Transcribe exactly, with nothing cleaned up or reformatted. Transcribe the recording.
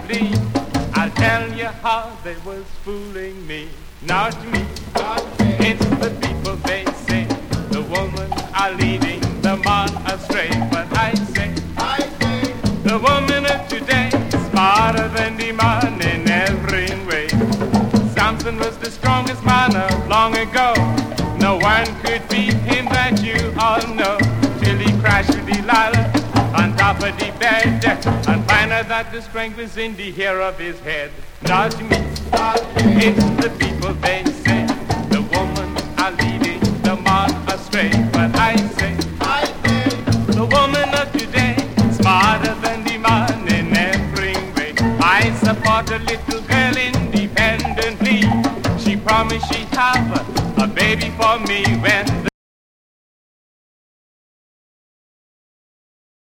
glee. I'll tell you how they was fooling me. Not me, it's the people they say. The women are leading the man astray. But I say, I say, the woman of today is smarter than the man in every way. Samson was the strongest man of long ago. No one could beat him, that you all know. Till he crashed with Delilah on top of the bed, and find out that the strength was in the hair of his head. Not me, it's the people they say. The woman are leading the man astray. But I say, I say, the woman of today smarter than the man in every way. I support a little girl independently. She promised she'd have a baby for me when the